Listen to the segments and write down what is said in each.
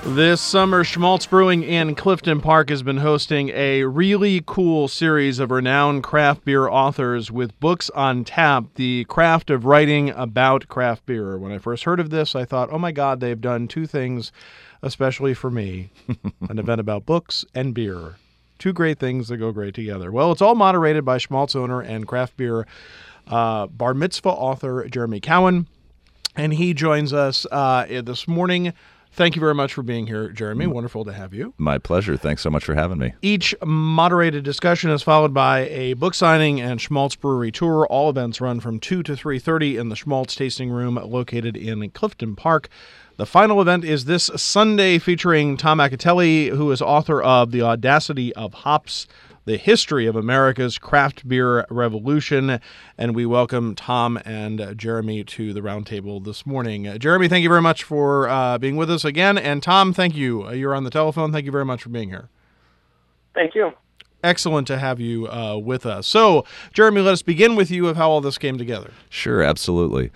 This summer, Schmaltz Brewing in Clifton Park has been hosting a really cool series of renowned craft beer authors with books on tap, the craft of writing about craft beer. When I first heard of this, I thought, oh my God, they've done two things, especially for me, an event about books and beer. Two great things that go great together. Well, it's all moderated by Schmaltz owner and craft beer bar mitzvah author Jeremy Cowan, and he joins us this morning. Thank you very much for being here, Jeremy. Wonderful to have you. My pleasure. Thanks so much for having me. Each moderated discussion is followed by a book signing and Schmaltz Brewery tour. All events run from 2 to 3:30 in the Schmaltz Tasting Room located in Clifton Park. The final event is this Sunday featuring Tom Acatelli, who is author of The Audacity of Hops, The History of America's Craft Beer Revolution. And we welcome Tom and Jeremy to the roundtable this morning. Jeremy, thank you very much for being with us again. And Tom, thank you. You're on the telephone. Thank you very much for being here. Thank you. Excellent to have you with us. So, Jeremy, let us begin with you of how all this came together. Sure, absolutely.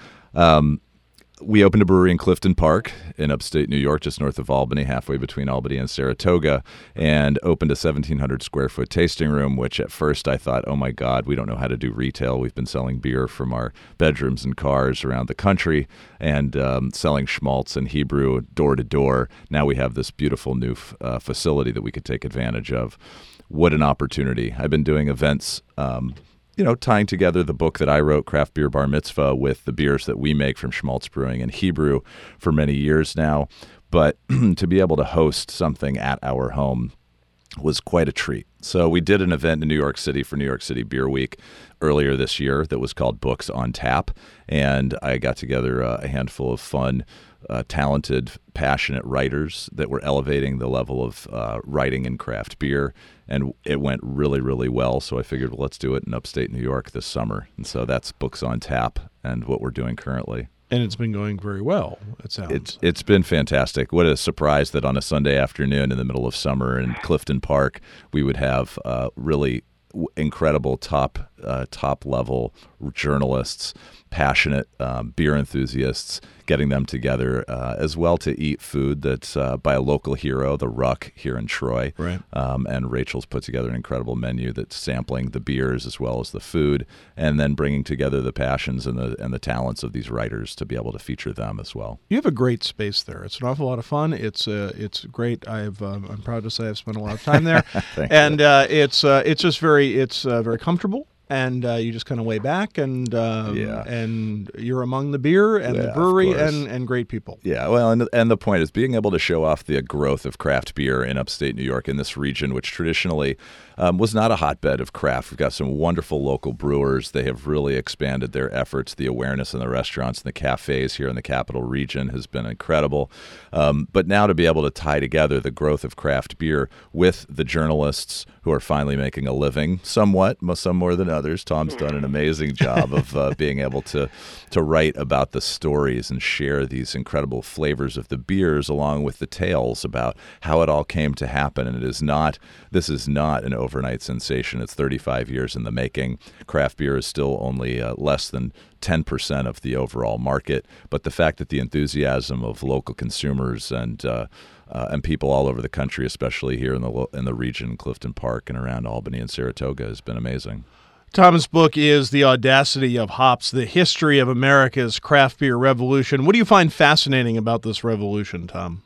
We opened a brewery in Clifton Park in upstate New York, just north of Albany, halfway between Albany and Saratoga, and opened a 1,700 square foot tasting room, which at first I thought, oh my God, we don't know how to do retail. We've been selling beer from our bedrooms and cars around the country and selling schmaltz and Hebrew door to door. Now we have this beautiful new facility that we could take advantage of. What an opportunity. I've been doing events tying together the book that I wrote, Craft Beer Bar Mitzvah, with the beers that we make from Schmaltz Brewing and Hebrew for many years now. But to be able to host something at our home was quite a treat. So we did an event in New York City for New York City Beer Week earlier this year that was called Books on Tap. And I got together a handful of fun, talented, passionate writers that were elevating the level of writing in craft beer. And it went really, really well. So I figured, well, let's do it in upstate New York this summer. And so that's Books on Tap and what we're doing currently. And it's been going very well, it sounds. It's been fantastic. What a surprise that on a Sunday afternoon in the middle of summer in Clifton Park, we would have really incredible top level journalists, passionate beer enthusiasts, getting them together as well to eat food that's by a local hero, the Ruck here in Troy. Right. And Rachel's put together an incredible menu that's sampling the beers as well as the food, and then bringing together the passions and the talents of these writers to be able to feature them as well. You have a great space there. It's an awful lot of fun. It's great. I'm proud to say I've spent a lot of time there, and it's just very comfortable. And you just kind of lay back, and you're among the beer and the brewery and great people. Yeah, well, and the point is being able to show off the growth of craft beer in upstate New York, in this region, which traditionally was not a hotbed of craft. We've got some wonderful local brewers. They have really expanded their efforts. The awareness in the restaurants and the cafes here in the capital region has been incredible. But now to be able to tie together the growth of craft beer with the journalists who are finally making a living, some more than others. Tom's done an amazing job of being able to write about the stories and share these incredible flavors of the beers along with the tales about how it all came to happen. And this is not an overnight sensation. It's 35 years in the making. Craft beer is still only less than 10% of the overall market. But the fact that the enthusiasm of local consumers and people all over the country, especially here in the region, Clifton Park and around Albany and Saratoga, has been amazing. Tom's book is The Audacity of Hops, The History of America's Craft Beer Revolution. What do you find fascinating about this revolution, Tom?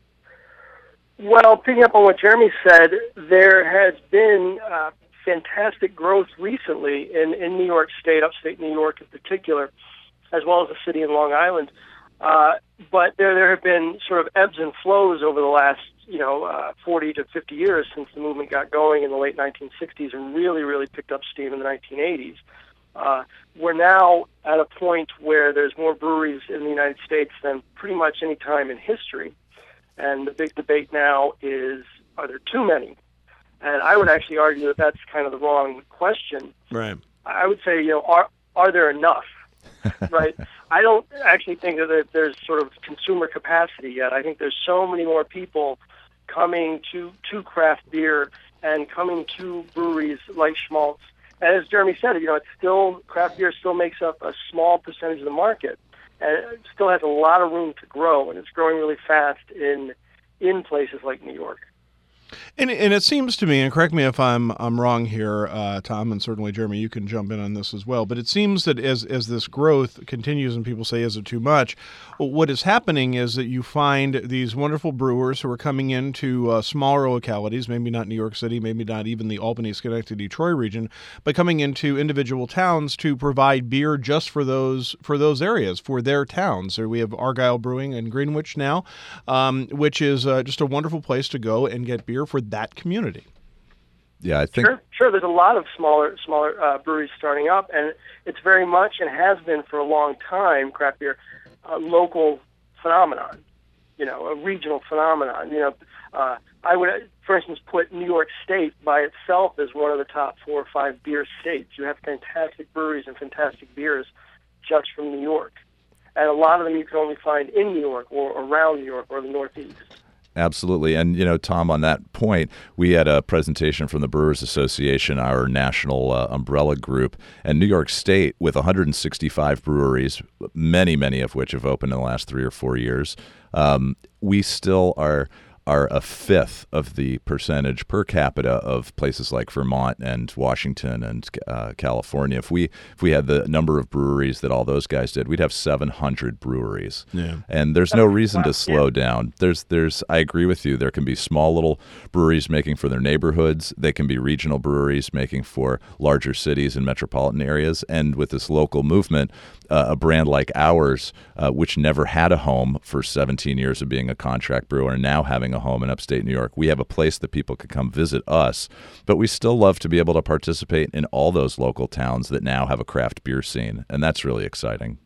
Well, picking up on what Jeremy said, there has been fantastic growth recently in New York State, upstate New York in particular, as well as the city in Long Island. But there have been sort of ebbs and flows over the last 40 to 50 years since the movement got going in the late 1960s and really, really picked up steam in the 1980s. We're now at a point where there's more breweries in the United States than pretty much any time in history. And the big debate now is, are there too many? And I would actually argue that that's kind of the wrong question. Right. I would say, are there enough? Right. I don't actually think that there's sort of consumer capacity yet. I think there's so many more people coming to craft beer and coming to breweries like Schmaltz. And as Jeremy said, it's still, craft beer still makes up a small percentage of the market, and it still has a lot of room to grow, and it's growing really fast in places like New York. And it seems to me, and correct me if I'm wrong here, Tom, and certainly Jeremy, you can jump in on this as well. But it seems that as this growth continues, and people say, "Is it too much?" What is happening is that you find these wonderful brewers who are coming into smaller localities, maybe not New York City, maybe not even the Albany, Schenectady, Detroit region, but coming into individual towns to provide beer just for those areas, for their towns. So we have Argyle Brewing in Greenwich now, which is just a wonderful place to go and get beer for that community. Yeah, I think sure. There's a lot of smaller breweries starting up, and it's very much and has been for a long time, craft beer, a local phenomenon, a regional phenomenon. I would, for instance, put New York State by itself as one of the top 4 or 5 beer states. You have fantastic breweries and fantastic beers just from New York, and a lot of them you can only find in New York or around New York or the Northeast. Absolutely. And, Tom, on that point, we had a presentation from the Brewers Association, our national umbrella group, and New York State, with 165 breweries, many of which have opened in the last 3 or 4 years, we still are a fifth of the percentage per capita of places like Vermont and Washington and California. If we had the number of breweries that all those guys did, we'd have 700 breweries. Yeah. And there's no reason to slow down. I agree with you. There can be small little breweries making for their neighborhoods. They can be regional breweries making for larger cities and metropolitan areas. And with this local movement, a brand like ours, which never had a home for 17 years of being a contract brewer and now having a home in upstate New York, we have a place that people can come visit us, but we still love to be able to participate in all those local towns that now have a craft beer scene, and that's really exciting.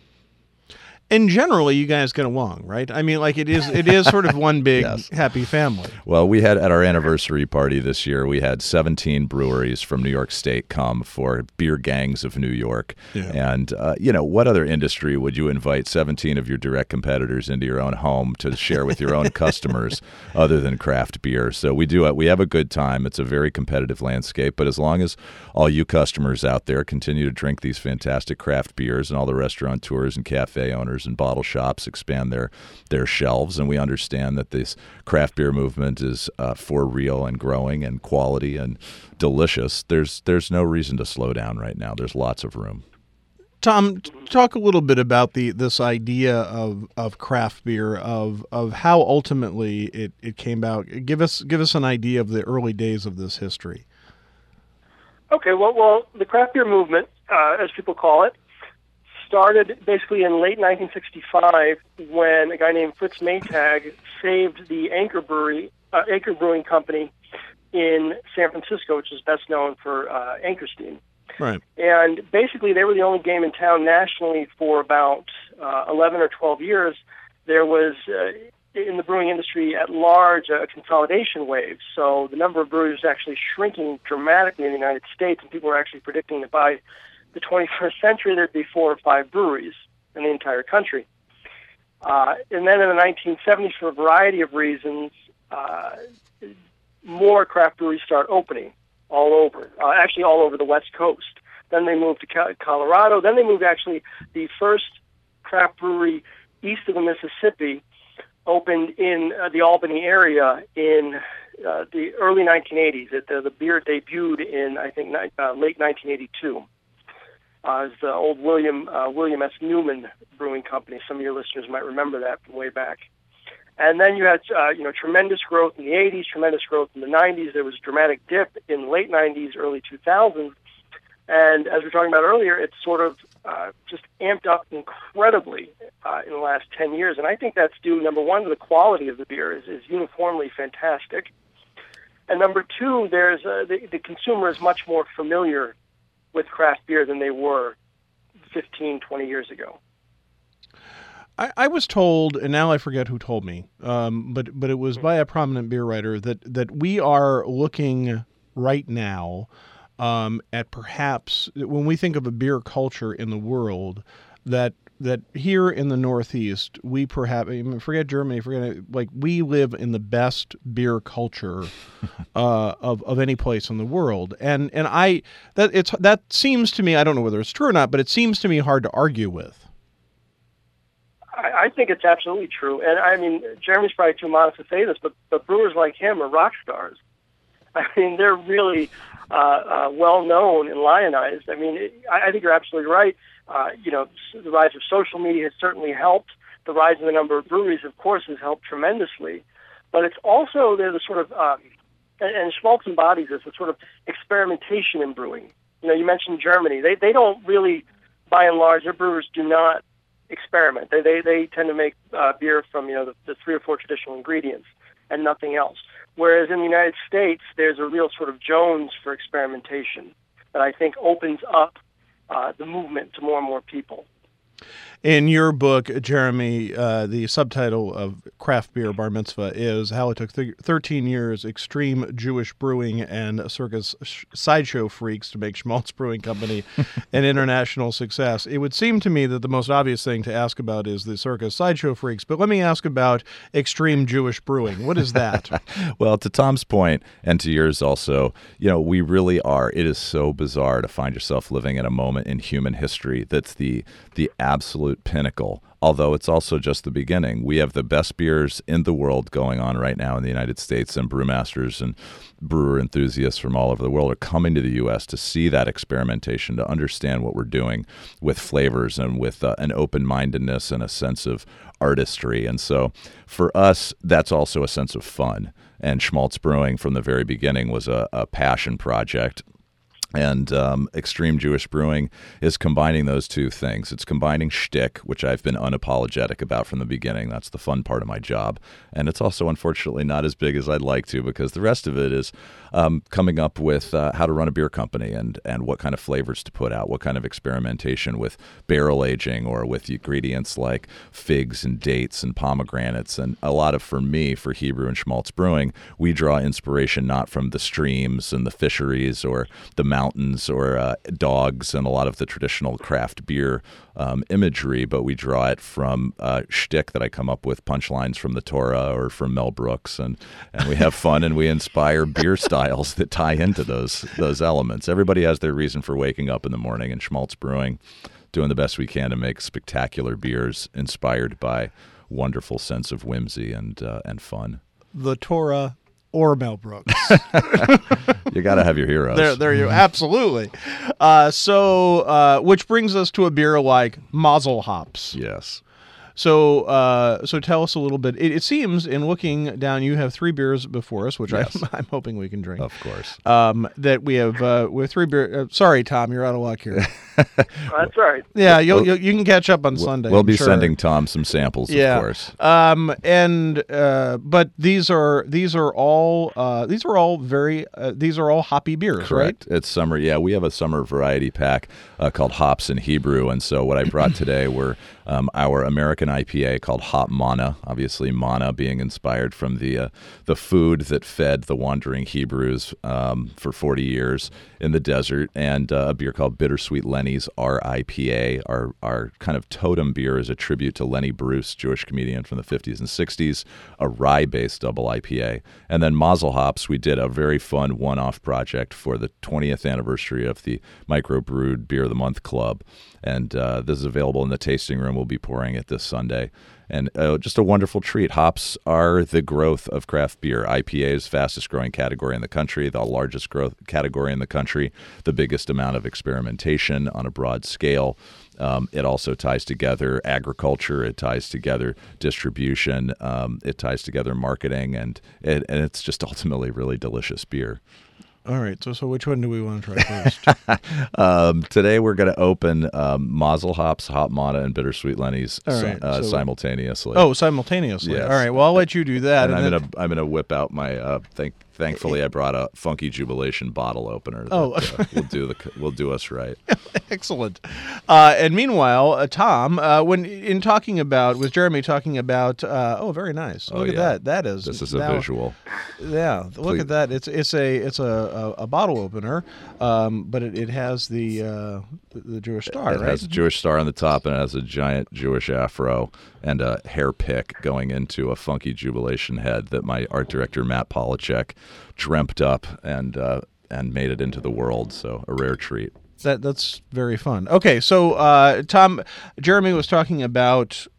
And generally, you guys get along, right? I mean, like it is sort of one big Yes. happy family. Well, we had at our anniversary party this year, we had 17 breweries from New York State come for Beer Gangs of New York. Yeah. And, what other industry would you invite 17 of your direct competitors into your own home to share with your own customers other than craft beer? So we have a good time. It's a very competitive landscape. But as long as all you customers out there continue to drink these fantastic craft beers and all the restaurateurs and cafe owners and bottle shops expand their shelves, and we understand that this craft beer movement is for real and growing and quality and delicious, there's no reason to slow down right now. There's lots of room. Tom, talk a little bit about this idea of craft beer, of how ultimately it came about. Give us an idea of the early days of this history. Okay, well, the craft beer movement, as people call it, started basically in late 1965 when a guy named Fritz Maytag saved the Anchor Brewing Company in San Francisco, which is best known for Anchorstein. Right. And basically, they were the only game in town nationally for about 11 or 12 years. There was, in the brewing industry at large, a consolidation wave. So the number of breweries was actually shrinking dramatically in the United States, and people were actually predicting that by the 21st century, there'd be 4 or 5 breweries in the entire country. And then in the 1970s, for a variety of reasons, more craft breweries start opening all over the West Coast. Then they moved to Colorado. Then they moved, actually, the first craft brewery east of the Mississippi opened in the Albany area in the early 1980s. The beer debuted in, I think, late 1982. It's the old William S. Newman Brewing Company. Some of your listeners might remember that from way back. And then you had tremendous growth in the 80s, tremendous growth in the 90s. There was a dramatic dip in the late 90s, early 2000s. And as we were talking about earlier, it's sort of just amped up incredibly in the last 10 years. And I think that's due, number one, to the quality of the beer is uniformly fantastic. And number two, there's the consumer is much more familiar with craft beer than they were 15, 20 years ago. I was told, and now I forget who told me, but it was by a prominent beer writer that we are looking right now at perhaps, when we think of a beer culture in the world, that here in the Northeast, we perhaps, forget Germany, we live in the best beer culture of any place in the world, and that seems to me, I don't know whether it's true or not, but it seems to me hard to argue with. I think it's absolutely true. And I mean, Jeremy's probably too modest to say this, but brewers like him are rock stars. I mean, they're really well known and lionized. I mean, I think you're absolutely right. The rise of social media has certainly helped. The rise in the number of breweries, of course, has helped tremendously. But it's also the sort of, and Schmaltz embodies this, the sort of experimentation in brewing. You mentioned Germany. They don't really, by and large, their brewers do not experiment. They tend to make beer from the 3 or 4 traditional ingredients and nothing else. Whereas in the United States, there's a real sort of Jones for experimentation that I think opens up the movement to more and more people. In your book, Jeremy, the subtitle of Craft Beer Bar Mitzvah is How It Took 13 Years, Extreme Jewish Brewing, and Circus Sideshow Freaks to Make Schmaltz Brewing Company an international success. It would seem to me that the most obvious thing to ask about is the Circus Sideshow Freaks, but let me ask about Extreme Jewish Brewing. What is that? Well, to Tom's point, and to yours also, we really are. It is so bizarre to find yourself living in a moment in human history that's the absolute pinnacle, although it's also just the beginning. We have the best beers in the world going on right now in the United States, and brewmasters and brewer enthusiasts from all over the world are coming to the U.S. to see that experimentation, to understand what we're doing with flavors and with an open-mindedness and a sense of artistry. And so for us, that's also a sense of fun. And Schmaltz Brewing from the very beginning was a passion project. And Extreme Jewish Brewing is combining those two things. It's combining shtick, which I've been unapologetic about from the beginning. That's the fun part of my job. And it's also, unfortunately, not as big as I'd like to, because the rest of it is coming up with how to run a beer company and what kind of flavors to put out, what kind of experimentation with barrel aging or with ingredients like figs and dates and pomegranates. And a lot of, for me, for Hebrew and Schmaltz Brewing, we draw inspiration not from the streams and the fisheries or the mountains or dogs and a lot of the traditional craft beer imagery, but we draw it from shtick that I come up with, punchlines from the Torah or from Mel Brooks, and we have fun and we inspire beer styles that tie into those elements. Everybody has their reason for waking up in the morning, and Schmaltz Brewing doing the best we can to make spectacular beers inspired by wonderful sense of whimsy and fun. The Torah or Mel Brooks. You got to have your heroes. There you absolutely. So which brings us to a beer like Mazel Hops. Yes. So tell us a little bit. It seems, in looking down, you have 3 beers before us, which yes. I'm hoping we can drink. Of course. That we have with 3 beers. Sorry, Tom, you're out of luck here. That's all right. Yeah, you can catch up on Sunday. We'll be sending Tom some samples, of course. But these are all hoppy beers, Correct. Right? It's summer. Yeah, we have a summer variety pack called Hops in Hebrew, and so what I brought today were our American IPA called Hop Mana. Obviously, mana being inspired from the food that fed the wandering Hebrews for 40 years in the desert, and a beer called Bittersweet Lenny's RIPA. Our kind of totem beer is a tribute to Lenny Bruce, Jewish comedian from the 50s and 60s, a rye-based double IPA. And then Mazel Hops, we did a very fun one-off project for the 20th anniversary of the Microbrewed Beer of the Month Club. And this is available in the tasting room. We'll be pouring it this Sunday. And just a wonderful treat. Hops are the growth of craft beer. IPA is fastest growing category in the country, the largest growth category in the country, the biggest amount of experimentation on a broad scale. It also ties together agriculture. It ties together distribution. It ties together marketing. And it's just ultimately really delicious beer. All right, so which one do we want to try first? Today we're going to open Mazel Hops, Hop Mana, and Bittersweet Lenny's simultaneously. Oh, simultaneously. Yes. All right, well, I'll let you do that. And I'm gonna whip out my Thankfully, I brought a Funky Jubilation bottle opener. That, will do us right. Excellent. And meanwhile, Tom, when talking about with Jeremy talking about, very nice. Look at that. This is a visual. Yeah, look at that. It's a bottle opener, but it has the Jewish star. It has a Jewish star on the top, and it has a giant Jewish afro and a hair pick going into a Funky Jubilation head that my art director Matt Polachek dreamt up and made it into the world. So a rare treat. That's very fun. Okay, so Tom, Jeremy was talking about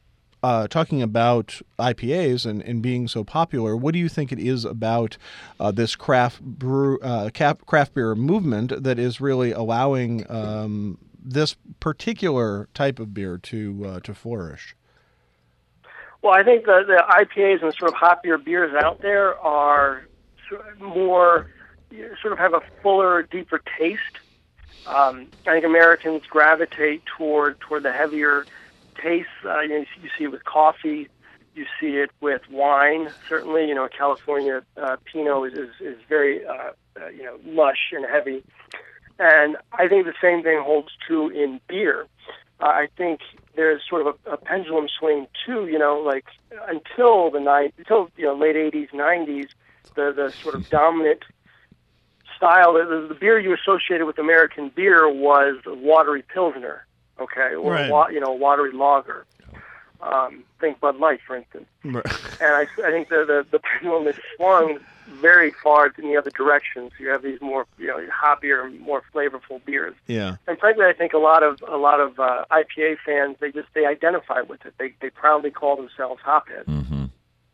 talking about IPAs and being so popular, what do you think it is about this craft beer movement that is really allowing this particular type of beer to flourish? Well, I think the IPAs and sort of hoppier beers out there are more, sort of have a fuller, deeper taste. I think Americans gravitate toward the heavier tastes. You see it with coffee, you see it with wine. Certainly, California Pinot is very lush and heavy, and I think the same thing holds true in beer. I think there's sort of a pendulum swing too. Until late '80s, '90s, the sort of dominant style, the beer you associated with American beer was a watery Pilsner, okay, or right. Watery lager. Think Bud Light, for instance. Right. And I think the pendulum has swung very far in the other direction. So you have these more hoppier, more flavorful beers. Yeah. And frankly, I think a lot of IPA fans they identify with it. They proudly call themselves hopheads. Mm-hmm.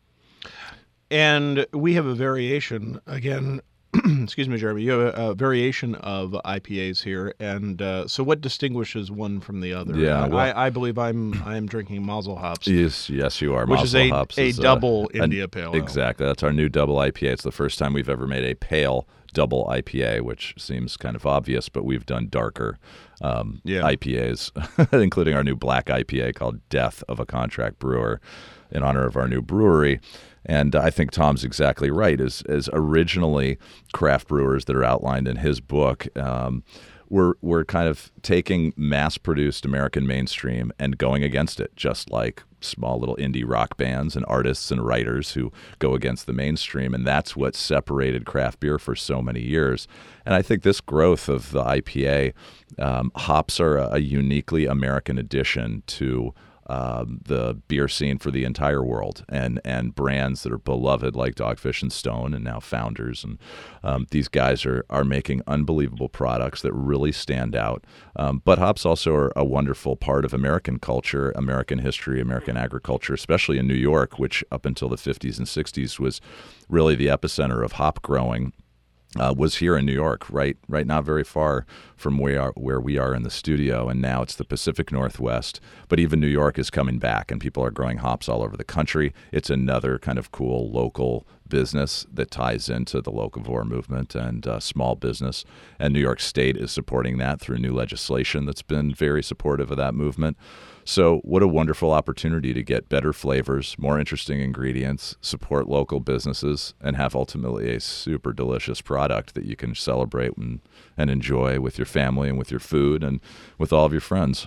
And we have a variation again. Excuse me, Jeremy. You have a variation of IPAs here, and so what distinguishes one from the other? Yeah, I believe I am drinking Mazel Hops. Yes, you are. Which Mazel is Hops a double India Pale Ale. Exactly. That's our new double IPA. It's the first time we've ever made a pale double IPA, which seems kind of obvious, but we've done darker IPAs, including our new black IPA called Death of a Contract Brewer, in honor of our new brewery. And I think Tom's exactly right. As originally craft brewers that are outlined in his book, we're kind of taking mass-produced American mainstream and going against it, just like small little indie rock bands and artists and writers who go against the mainstream. And that's what separated craft beer for so many years. And I think this growth of the IPA, hops are a uniquely American addition to the beer scene for the entire world, and brands that are beloved like Dogfish and Stone and now Founders, and these guys are making unbelievable products that really stand out. But hops also are a wonderful part of American culture, American history, American agriculture, especially in New York, which up until the 50s and 60s was really the epicenter of hop growing. Was here in New York, right not very far from where we are in the studio, and now it's the Pacific Northwest. But even New York is coming back, and people are growing hops all over the country. It's another kind of cool local business that ties into the locavore movement and small business. And New York State is supporting that through new legislation that's been very supportive of that movement. So what a wonderful opportunity to get better flavors, more interesting ingredients, support local businesses, and have ultimately a super delicious product that you can celebrate and enjoy with your family and with your food and with all of your friends.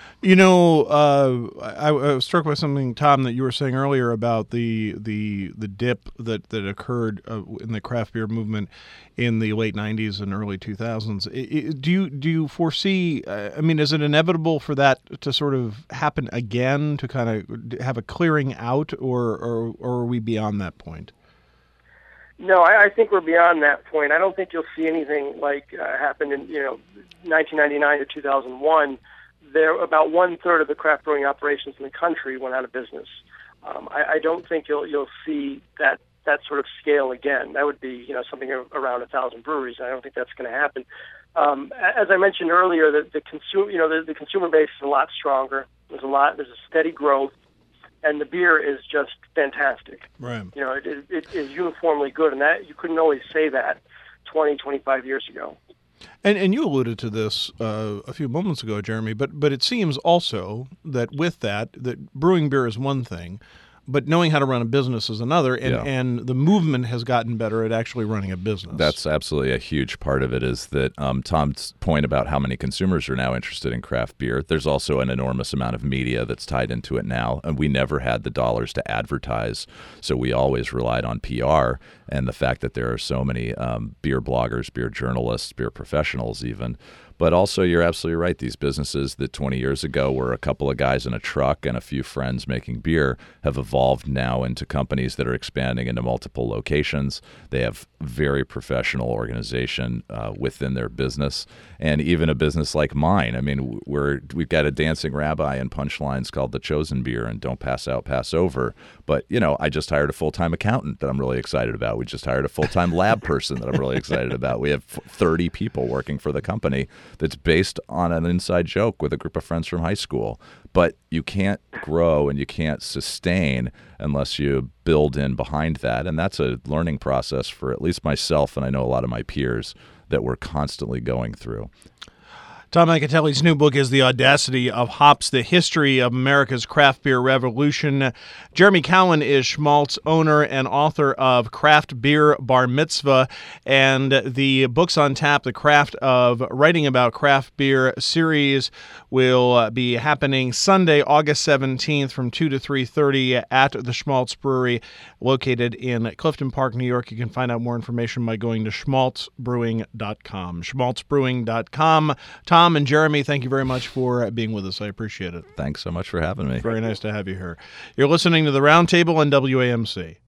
I was struck by something, Tom, that you were saying earlier about the dip that occurred in the craft beer movement in the late 90s and early 2000s. Do you foresee, is it inevitable for that to sort of happen again, to kind of have a clearing out, or are we beyond that point? No, I think we're beyond that point. I don't think you'll see anything like happened in 1999 to 2001. There, about 1/3 of the craft brewing operations in the country went out of business. I don't think you'll see that sort of scale again. That would be something around 1,000 breweries. I don't think that's going to happen. As I mentioned earlier, the consumer base is a lot stronger. There's a steady growth, and the beer is just fantastic. Right. It is uniformly good, and that you couldn't always say that 20, 25 years ago. And you alluded to this a few moments ago, Jeremy, but it seems also that with that brewing beer is one thing, but knowing how to run a business is another, and the movement has gotten better at actually running a business. That's absolutely a huge part of it, is that Tom's point about how many consumers are now interested in craft beer. There's also an enormous amount of media that's tied into it now, and we never had the dollars to advertise, so we always relied on PR, and the fact that there are so many beer bloggers, beer journalists, beer professionals even, But also, you're absolutely right. These businesses that 20 years ago were a couple of guys in a truck and a few friends making beer have evolved now into companies that are expanding into multiple locations. They have very professional organization within their business, and even a business like mine. I mean, we've got a dancing rabbi and punchlines called The Chosen Beer and Don't Pass Out, Pass Over. But, I just hired a full-time accountant that I'm really excited about. We just hired a full-time lab person that I'm really excited about. We have 30 people working for the company that's based on an inside joke with a group of friends from high school. But you can't grow and you can't sustain unless you build in behind that. And that's a learning process for at least myself, and I know a lot of my peers, that we're constantly going through. Tom Ancatelli's new book is The Audacity of Hops, The History of America's Craft Beer Revolution. Jeremy Cowan is Schmaltz owner and author of Craft Beer Bar Mitzvah, and the Books on Tap, The Craft of Writing About Craft Beer series will be happening Sunday, August 17th from 2 to 3:30 at the Schmaltz Brewery located in Clifton Park, New York. You can find out more information by going to schmaltzbrewing.com. schmaltzbrewing.com. Tom and Jeremy, thank you very much for being with us. I appreciate it. Thanks so much for having me. Very nice to have you here. You're listening to The Roundtable on WAMC.